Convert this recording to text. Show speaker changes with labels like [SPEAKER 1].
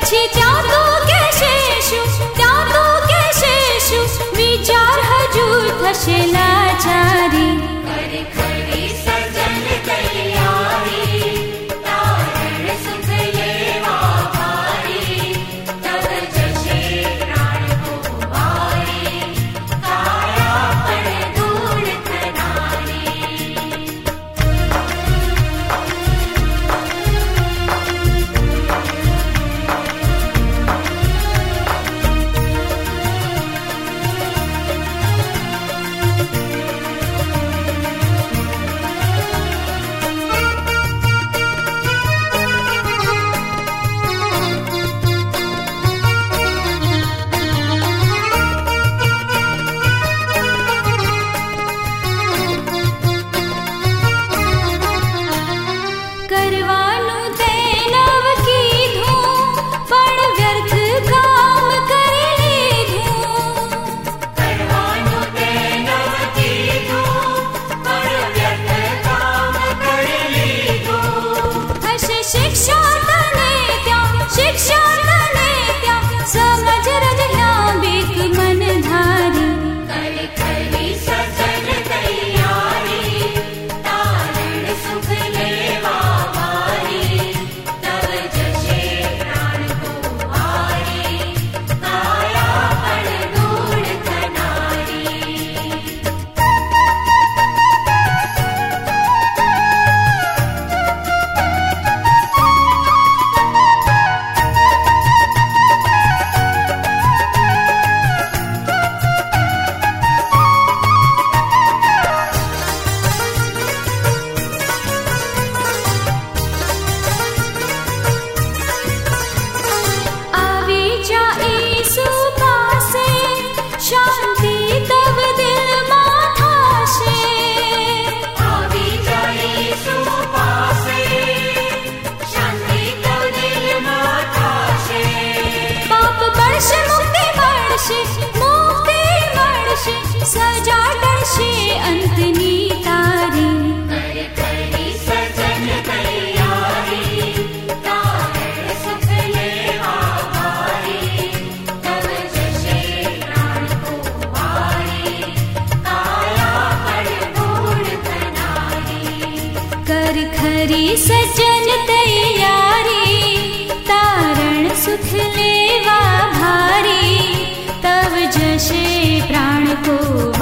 [SPEAKER 1] પછી ત્યાં તો કહેશે શું, ત્યાં તો કહેશે શું, વિચાર હજુ થશે લાચારી.
[SPEAKER 2] ખરી સજન તૈયારી, તારણ સુખ લેવા ભારી, તબ જશે પ્રાણ કો વારી, કાયા પણ ધૂળ થનારી.
[SPEAKER 1] કરવાનું તે નવ કીધું, પણ વ્યર્થ કામ કરી લીધું.
[SPEAKER 2] કરવાનું તે નવ કીધું, પણ વ્યર્થ કામ કરી લીધું.
[SPEAKER 1] હશે શિક્ષા તને ત્યાં, શિક્ષા તને ત્યાં, સમજ રજના બીક મન ધારી.
[SPEAKER 2] ખરી સજન તૈયારી, તારણ સુખ લેવા ભારી, તબ જશે પ્રાણ કો વારી, કાયા પણ ધૂળ થનારી.
[SPEAKER 1] આવી જા ઈસુ પાસે, શાંતિ તવ દિલમાં થાશે.
[SPEAKER 2] આવી જાય ઈસુ પાસે, શાંતિ તવ દિલમાં થાશે.
[SPEAKER 1] પાપ બળશે, મુક્તિ મળશે, મુક્તિ મળશે, સજા ટળશે અંતની તારી.
[SPEAKER 2] ખરી સજન તૈયારી, તારણ સુખ લેવા ભારી, તબ જશે પ્રાણ કો વારી, કાયા પણ ધૂળ થનારી.
[SPEAKER 1] કર ખરી સજન તૈયારી, તારણ સુખ લેવા ભારી, તવ જશે પ્રાણ કો